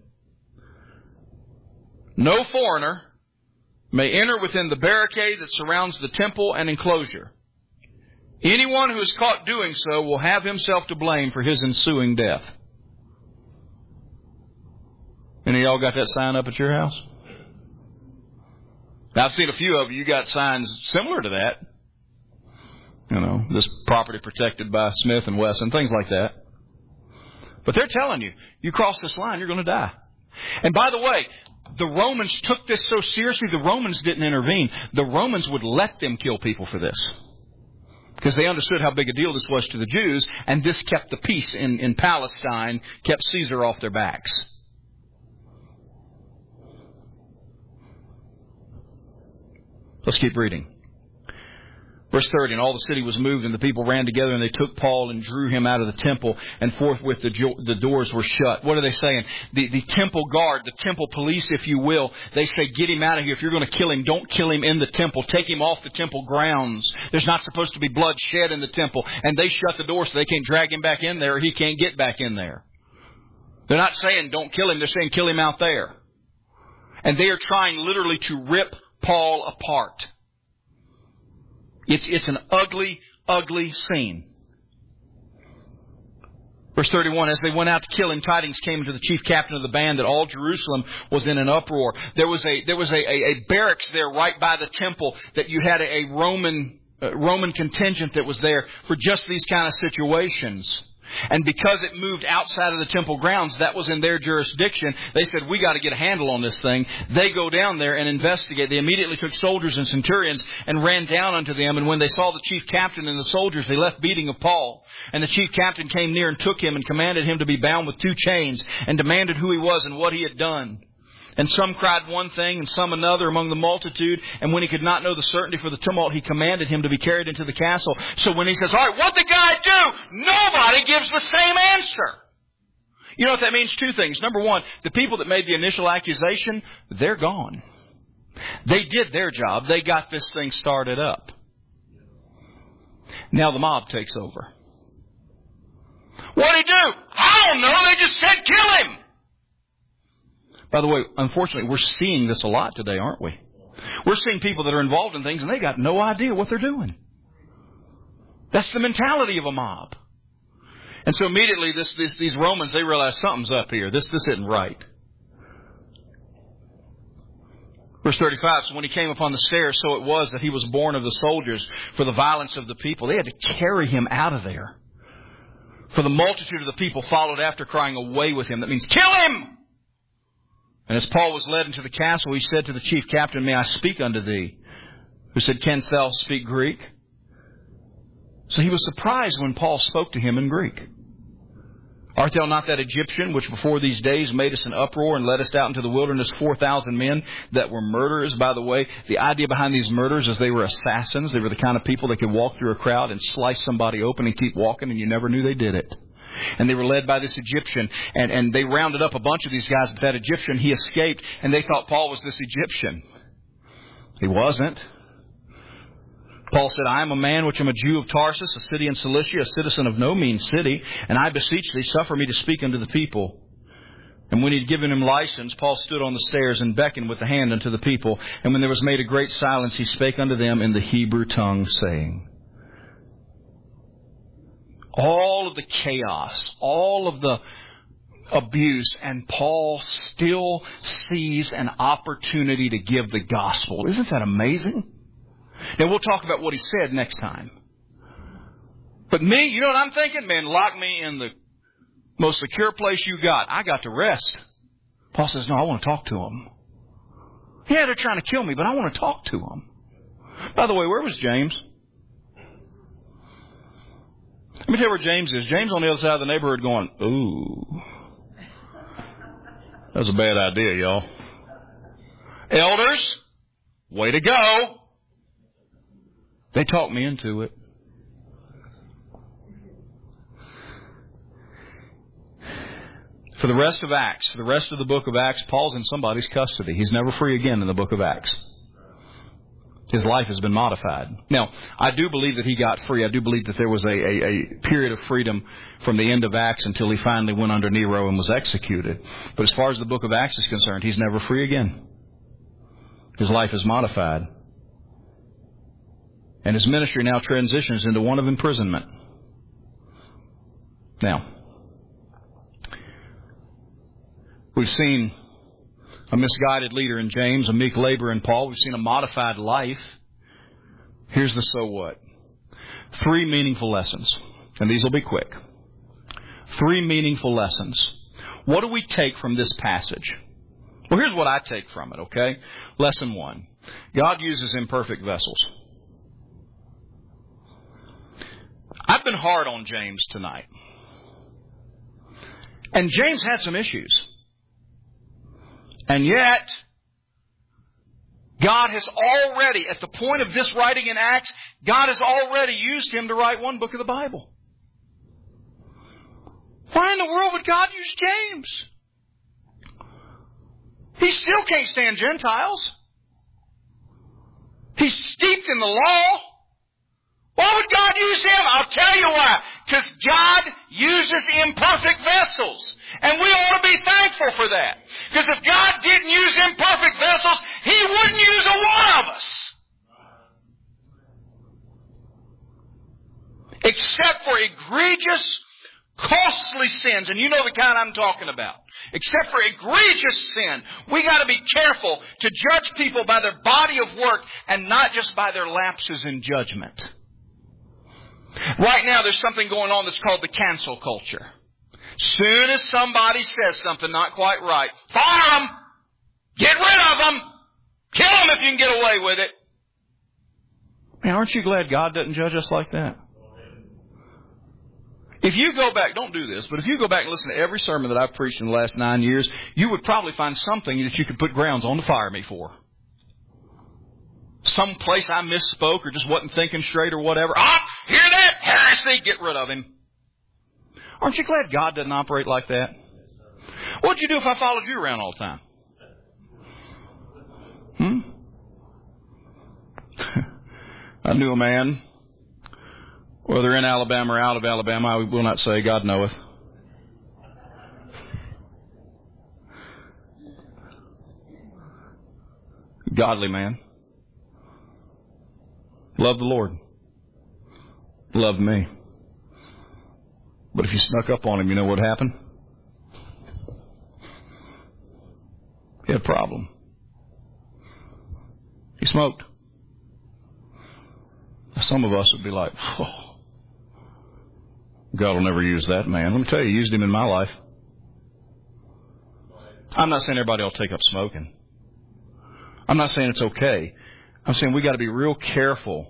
No foreigner may enter within the barricade that surrounds the temple and enclosure. Anyone who is caught doing so will have himself to blame for his ensuing death. Any of y'all got that sign up at your house? Now, I've seen a few of you. You got signs similar to that. You know, this property protected by Smith and Wesson, things like that. But they're telling you, you cross this line, you're going to die. And by the way, the Romans took this so seriously, the Romans didn't intervene. The Romans would let them kill people for this, because they understood how big a deal this was to the Jews, and this kept the peace in, in Palestine, kept Caesar off their backs. Let's keep reading. Verse thirty, and all the city was moved, and the people ran together, and they took Paul and drew him out of the temple, and forthwith the, jo- the doors were shut. What are they saying? The, the temple guard, the temple police, if you will, they say, get him out of here. If you're going to kill him, don't kill him in the temple. Take him off the temple grounds. There's not supposed to be blood shed in the temple. And they shut the door so they can't drag him back in there, or he can't get back in there. They're not saying don't kill him. They're saying kill him out there. And they are trying literally to rip Paul apart. It's, it's an ugly, ugly scene. Verse thirty-one, as they went out to kill him, tidings came to the chief captain of the band that all Jerusalem was in an uproar. There was a, there was a, a, a barracks there right by the temple that you had a, a Roman, uh, Roman contingent that was there for just these kind of situations. And because it moved outside of the temple grounds, that was in their jurisdiction. They said, we got to get a handle on this thing. They go down there and investigate. They immediately took soldiers and centurions and ran down unto them. And when they saw the chief captain and the soldiers, they left beating of Paul. And the chief captain came near and took him and commanded him to be bound with two chains, and demanded who he was and what he had done. And some cried one thing and some another among the multitude. And when he could not know the certainty for the tumult, he commanded him to be carried into the castle. So when he says, all right, what'd the guy do? Nobody gives the same answer. You know what that means? Two things. Number one, the people that made the initial accusation, they're gone. They did their job. They got this thing started up. Now the mob takes over. What'd he do? I don't know. They just said kill him. By the way, unfortunately, we're seeing this a lot today, aren't we? We're seeing people that are involved in things and they got no idea what they're doing. That's the mentality of a mob. And so immediately this, this, these Romans, they realize something's up here. This, this isn't right. Verse thirty-five, so when he came upon the stairs, so it was that he was born of the soldiers for the violence of the people. They had to carry him out of there. For the multitude of the people followed after, crying, away with him. That means, kill him! And as Paul was led into the castle, he said to the chief captain, may I speak unto thee? Who said, canst thou speak Greek? So he was surprised when Paul spoke to him in Greek. Art thou not that Egyptian which before these days made us an uproar and led us out into the wilderness, four thousand men that were murderers? By the way, the idea behind these murders is they were assassins. They were the kind of people that could walk through a crowd and slice somebody open and keep walking, and you never knew they did it. And they were led by this Egyptian, and, and they rounded up a bunch of these guys. But that Egyptian, he escaped, and they thought Paul was this Egyptian. He wasn't. Paul said, I am a man which am a Jew of Tarsus, a city in Cilicia, a citizen of no mean city, and I beseech thee, suffer me to speak unto the people. And when he had given him license, Paul stood on the stairs and beckoned with the hand unto the people. And when there was made a great silence, he spake unto them in the Hebrew tongue, saying, all of the chaos, all of the abuse, and Paul still sees an opportunity to give the gospel. Isn't that amazing? Now, we'll talk about what he said next time. But me, you know what I'm thinking? Man, lock me in the most secure place you got. I got to rest. Paul says, no, I want to talk to him. Yeah, they're trying to kill me, but I want to talk to him. By the way, where was James? Let me tell you where James is. James on the other side of the neighborhood going, ooh. That was a bad idea, y'all. Elders, way to go. They talked me into it. For the rest of Acts, for the rest of the book of Acts, Paul's in somebody's custody. He's never free again in the book of Acts. His life has been modified. Now, I do believe that he got free. I do believe that there was a, a, a period of freedom from the end of Acts until he finally went under Nero and was executed. But as far as the book of Acts is concerned, he's never free again. His life is modified. And his ministry now transitions into one of imprisonment. Now, we've seen a misguided leader in James, a meek laborer in Paul. We've seen a modified life. Here's the so what. Three meaningful lessons. And these will be quick. Three meaningful lessons. What do we take from this passage? Well, here's what I take from it, okay? Lesson one. God uses imperfect vessels. I've been hard on James tonight. And James had some issues. And yet, God has already, at the point of this writing in Acts, God has already used him to write one book of the Bible. Why in the world would God use James? He still can't stand Gentiles. He's steeped in the law. Why would God use him? I'll tell you why. Because God uses imperfect vessels. And we ought to be thankful for that. Because if God didn't use imperfect vessels, He wouldn't use a one of us. Except for egregious, costly sins. And you know the kind I'm talking about. Except for egregious sin. We got to be careful to judge people by their body of work and not just by their lapses in judgment. Right now, there's something going on that's called the cancel culture. Soon as somebody says something not quite right, fire them! Get rid of them! Kill them if you can get away with it! Man, aren't you glad God doesn't judge us like that? If you go back, don't do this, but if you go back and listen to every sermon that I've preached in the last nine years, you would probably find something that you could put grounds on to fire me for. Some place I misspoke or just wasn't thinking straight or whatever. Ah, hear that? Heresy! Get rid of him. Aren't you glad God doesn't operate like that? What'd you do if I followed you around all the time? Hmm? I knew a man, whether in Alabama or out of Alabama, I will not say, God knoweth. Godly man. Loved the Lord. Loved me. But if you snuck up on him, you know what happened? He had a problem. He smoked. Some of us would be like, oh, God will never use that man. Let me tell you, He used him in my life. I'm not saying everybody will take up smoking. I'm not saying it's okay. I'm saying we got to be real careful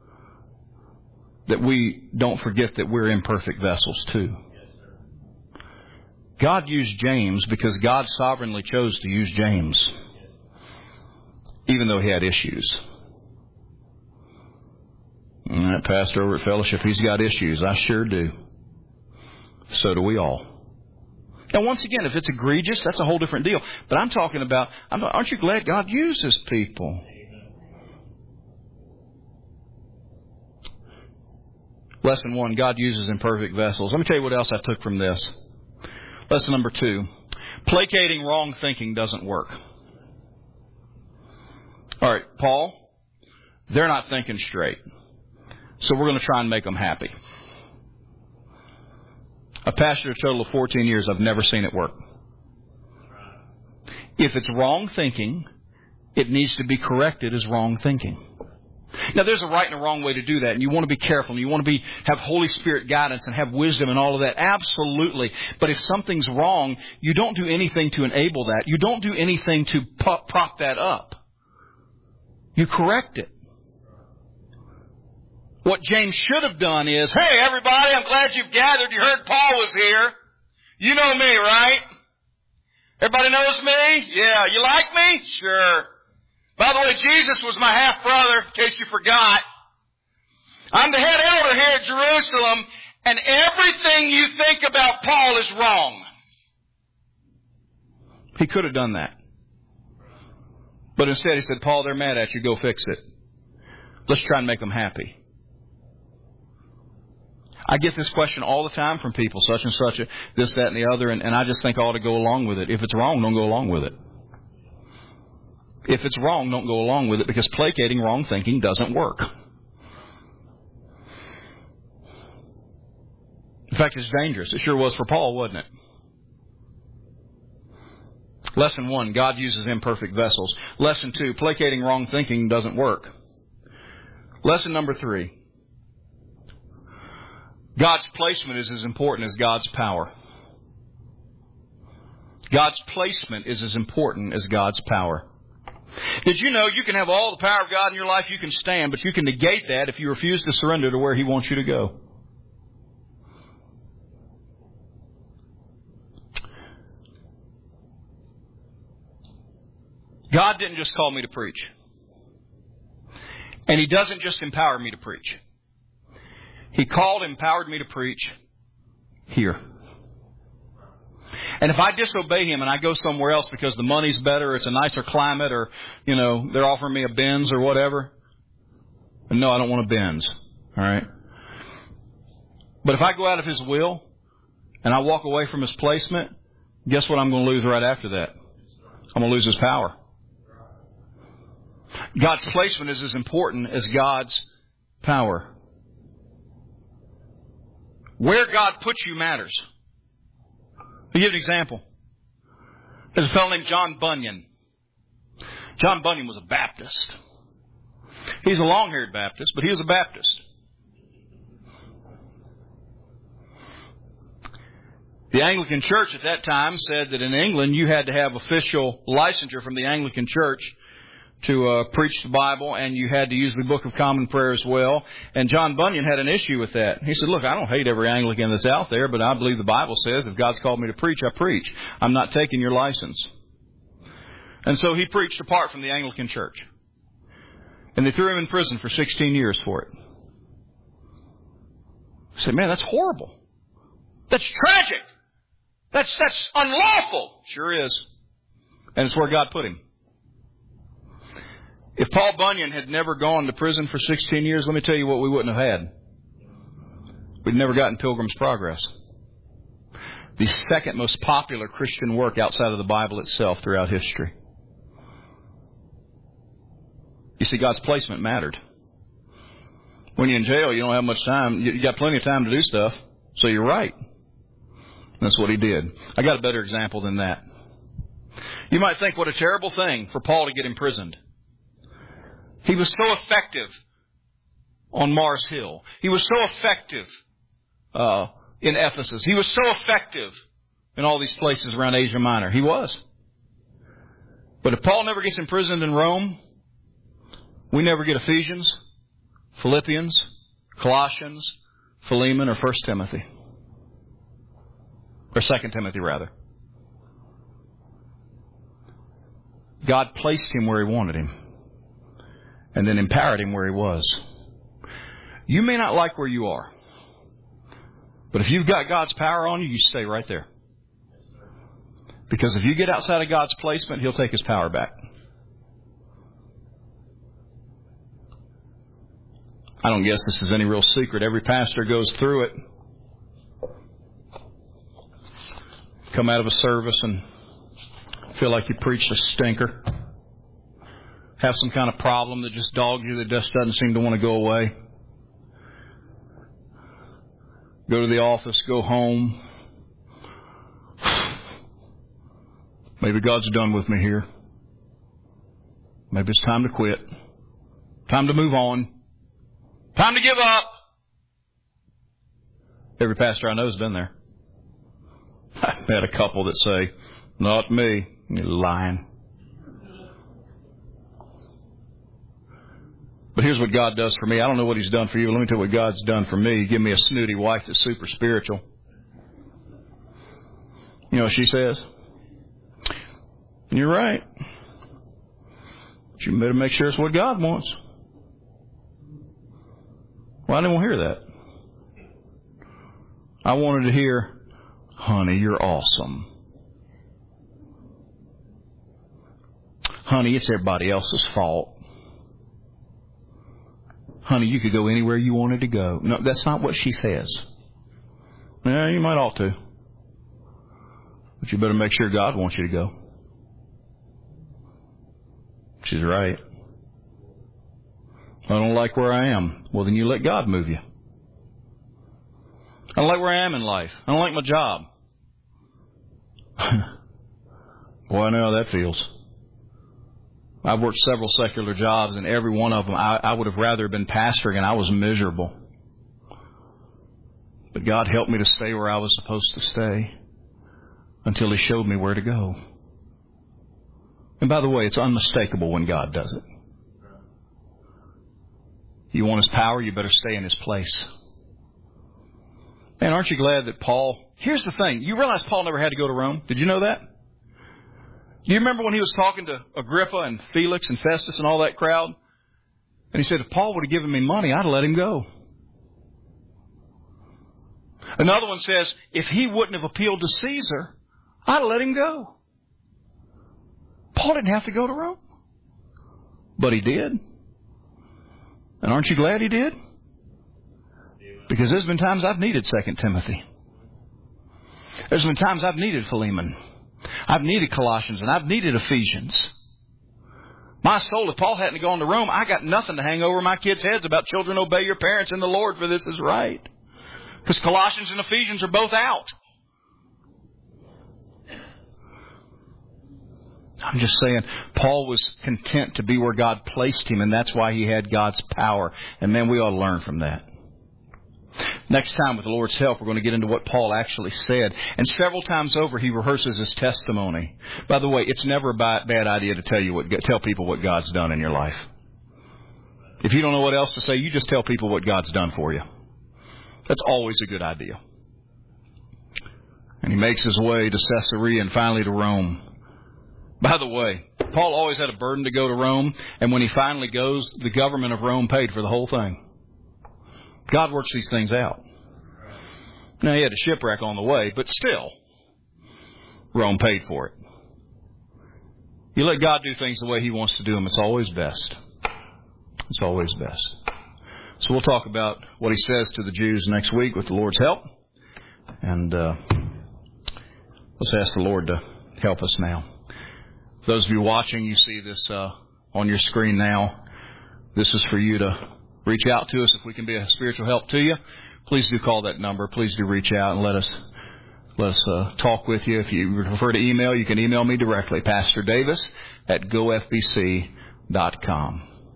that we don't forget that we're imperfect vessels too. God used James because God sovereignly chose to use James, even though he had issues. And that pastor over at Fellowship, he's got issues. I sure do. So do we all. Now, once again, if it's egregious, that's a whole different deal. But I'm talking about, I'm, aren't you glad God uses people? Lesson one, God uses imperfect vessels. Let me tell you what else I took from this. Lesson number two, placating wrong thinking doesn't work. All right, Paul, they're not thinking straight. So we're going to try and make them happy. I've pastored a total of fourteen years. I've never seen it work. If it's wrong thinking, it needs to be corrected as wrong thinking. Now, there's a right and a wrong way to do that, and you want to be careful, and you want to be have Holy Spirit guidance and have wisdom and all of that. Absolutely. But if something's wrong, you don't do anything to enable that. You don't do anything to prop, prop that up. You correct it. What James should have done is, hey, everybody, I'm glad you've gathered. You heard Paul was here. You know me, right? Everybody knows me? Yeah. You like me? Sure. By the way, Jesus was my half-brother, in case you forgot. I'm the head elder here at Jerusalem, and everything you think about Paul is wrong. He could have done that. But instead he said, Paul, they're mad at you. Go fix it. Let's try and make them happy. I get this question all the time from people, such and such, this, that, and the other, and, and I just think I ought to go along with it. If it's wrong, don't go along with it. If it's wrong, don't go along with it, because placating wrong thinking doesn't work. In fact, it's dangerous. It sure was for Paul, wasn't it? Lesson one, God uses imperfect vessels. Lesson two, placating wrong thinking doesn't work. Lesson number three, God's placement is as important as God's power. God's placement is as important as God's power. Did you know you can have all the power of God in your life, you can stand, but you can negate that if you refuse to surrender to where He wants you to go? God didn't just call me to preach. And He doesn't just empower me to preach. He called, empowered me to preach here. And if I disobey Him and I go somewhere else because the money's better, or it's a nicer climate, or, you know, they're offering me a Benz or whatever. No, I don't want a Benz. All right. But if I go out of His will and I walk away from His placement, guess what I'm going to lose right after that? I'm going to lose His power. God's placement is as important as God's power. Where God puts you matters. I'll give you an example. There's a fellow named John Bunyan. John Bunyan was a Baptist. He's a long-haired Baptist, but he was a Baptist. The Anglican Church at that time said that in England you had to have official licensure from the Anglican Church to uh, preach the Bible, and you had to use the Book of Common Prayer as well. And John Bunyan had an issue with that. He said, look, I don't hate every Anglican that's out there, but I believe the Bible says if God's called me to preach, I preach. I'm not taking your license. And so he preached apart from the Anglican Church. And they threw him in prison for sixteen years for it. I said, man, that's horrible. That's tragic. That's, that's unlawful. Sure is. And it's where God put him. If Paul Bunyan had never gone to prison for sixteen years, let me tell you what we wouldn't have had. We'd never gotten Pilgrim's Progress. The second most popular Christian work outside of the Bible itself throughout history. You see, God's placement mattered. When you're in jail, you don't have much time. You got plenty of time to do stuff, so you're right. That's what he did. I got a better example than that. You might think, what a terrible thing for Paul to get imprisoned. He was so effective on Mars Hill. He was so effective uh, in Ephesus. He was so effective in all these places around Asia Minor. He was. But if Paul never gets imprisoned in Rome, we never get Ephesians, Philippians, Colossians, Philemon, or First Timothy. Or Second Timothy, rather. God placed him where He wanted him. And then empowered him where he was. You may not like where you are. But if you've got God's power on you, you stay right there. Because if you get outside of God's placement, He'll take His power back. I don't guess this is any real secret. Every pastor goes through it. Come out of a service and feel like you preached a stinker. Have some kind of problem that just dogs you, that just doesn't seem to want to go away. Go to the office, go home, Maybe God's done with me here. Maybe it's time to quit. Time to move on. Time to give up. Every pastor I know has been there. I've had a couple that say, not me. You're lying. But here's what God does for me. I don't know what He's done for you. Let me tell you what God's done for me. He gave me a snooty wife that's super spiritual. You know what she says? You're right. But you better make sure it's what God wants. Well, I didn't want to hear that. I wanted to hear, honey, you're awesome. Honey, it's everybody else's fault. Honey, you could go anywhere you wanted to go. No, that's not what she says. Yeah, you might ought to. But you better make sure God wants you to go. She's right. I don't like where I am. Well, then you let God move you. I don't like where I am in life. I don't like my job. Boy, I know how that feels. I've worked several secular jobs, and every one of them, I, I would have rather been pastoring, and I was miserable. But God helped me to stay where I was supposed to stay until He showed me where to go. And by the way, it's unmistakable when God does it. You want His power, you better stay in His place. Man, aren't you glad that Paul... Here's the thing. You realize Paul never had to go to Rome? Did you know that? Do you remember when he was talking to Agrippa and Felix and Festus and all that crowd? And he said, if Paul would have given me money, I'd have let him go. Another one says, if he wouldn't have appealed to Caesar, I'd have let him go. Paul didn't have to go to Rome. But he did. And aren't you glad he did? Because there's been times I've needed Second Timothy. There's been times I've needed Philemon. I've needed Colossians, and I've needed Ephesians. My soul, if Paul hadn't gone to Rome, I got nothing to hang over my kids' heads about children obey your parents in the Lord, for this is right. Because Colossians and Ephesians are both out. I'm just saying, Paul was content to be where God placed him, and that's why he had God's power. And man, we ought to learn from that. Next time, with the Lord's help, we're going to get into what Paul actually said. And several times over, he rehearses his testimony. By the way, it's never a bad idea to tell you what, tell people what God's done in your life. If you don't know what else to say, you just tell people what God's done for you. That's always a good idea. And he makes his way to Caesarea and finally to Rome. By the way, Paul always had a burden to go to Rome, and when he finally goes, the government of Rome paid for the whole thing. God works these things out. Now, he had a shipwreck on the way, but still, Rome paid for it. You let God do things the way He wants to do them, it's always best. It's always best. So we'll talk about what He says to the Jews next week with the Lord's help. And uh, let's ask the Lord to help us now. Those of you watching, you see this uh, on your screen now. This is for you to reach out to us if we can be a spiritual help to you. Please do call that number. Please do reach out and let us let us uh, talk with you. If you prefer to email, you can email me directly, Pastor Davis at go f b c dot com.